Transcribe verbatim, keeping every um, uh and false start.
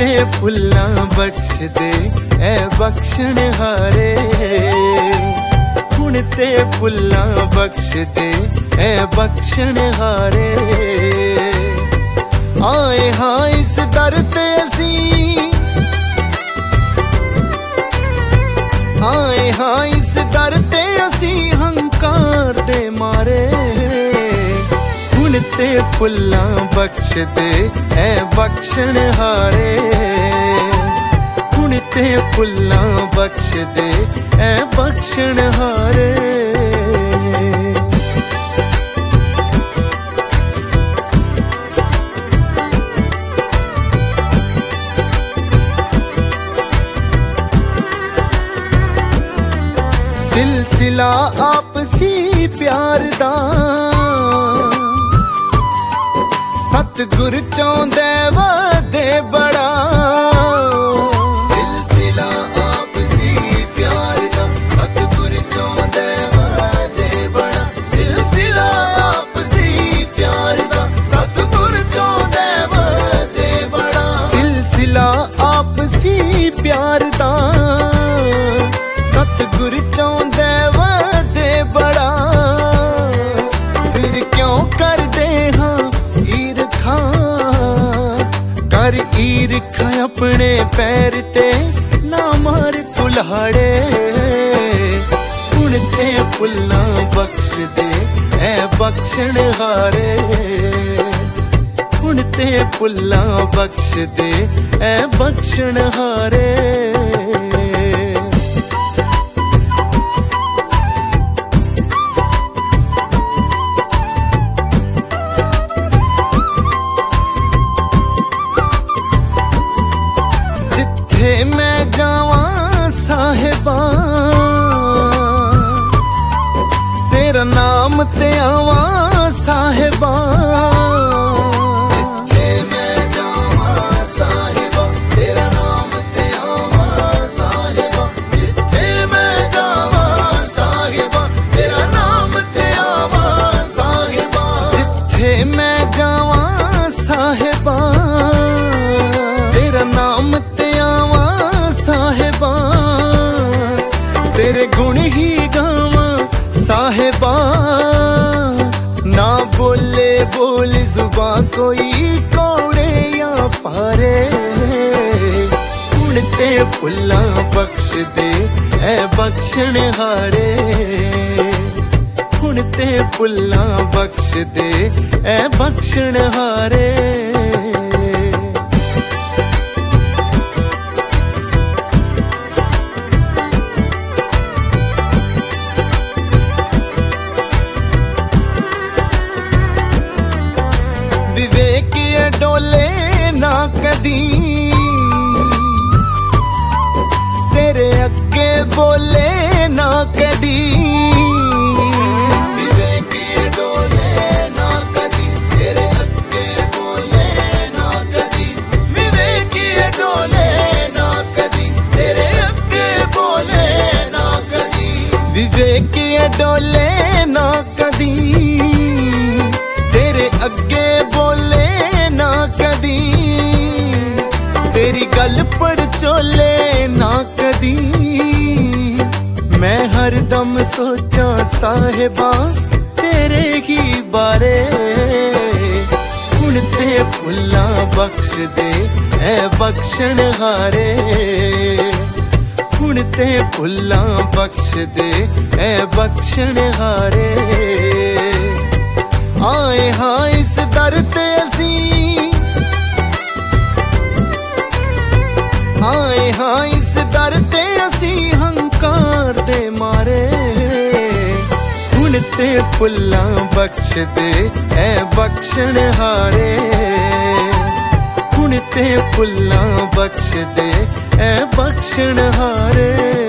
ते फुल्लां बख्श दे ऐ बख्शण हारे। हुण ते फुल्लां बख्श दे ऐ बख्शण हारे। आए हां इस दर ते असी, आए हां इस दर ते असी हंकार दे मारे। हुण ते फुल्लां बख्श दे ऐ बख्शण हारे। हुण ते फुल्लां बख्श दे ऐ बख्शण हारे। सिलसिला आपसी प्यार दा सतगुर चाहुंदे वादे बड़ा। सिलसिला आपसी प्यार दा सतगुर चाहुंदे वादे बड़ा। सिलसिला आपसी प्यार दा सतगुर चाहुंदे वादे बड़ा। सिलसिला आपसी प्यार दा सतगुर चाहुंदे वादे बड़ा। फिर क्यों कर दे हां ईरखा, कर ईरखा अपने पैर ते ना मार कुल्हाड़े। हुण ते फुल्लां बख्श दे ऐ बख्शण हारे। हुण ते फुल्लां बख्श दे ऐ बख्शण हारे। मैं जावां साहिबा तेरा नाम ते आवां साहिबा। जिथे मैं जावां साहिबा तेरा नाम ते आवां साहिबा। जिथे मैं जावां साहिबा तेरा नाम ते आवां साहिबा। जिथे मैं जावां साहिबा तेरा नाम ते साहिबा। तेरे गुण ही गावां साहिबा। ना बोले बोल जुबा कोई कौड़े या पारे। हुण ते फुल्लां बख्श दे ऐ बख्शण हारे। हुण ते फुल्लां बख्श दे ऐ बख्शण हारे। विवेक डोले ना कदी तेरे अगे बोले ना कदी। विवेक डोले ना कदी तेरे अगे बोले ना कदी। विवेक डोले ना कदी तेरे अगे बोले ना कदी। विवेक डोले ना कदी तेरे अगे बोले ना कदी। तेरी गल पड़ चोले ना कदी। मैं हरदम सोचा साहिबा तेरे ही बारे। हुण ते फुल्लां बख्श दे ऐ बख्शण हारे। हुण ते फुल्लां बख्श दे ऐ बख्शण हारे। आए हां इस दर ते असी, आए हां इस दर ते असी हंकार दे मारे। हुण ते फुल्लां बख्श दे ऐ बख्शण हारे। हुण ते फुल्लां बख्श दे ऐ बख्शण हारे।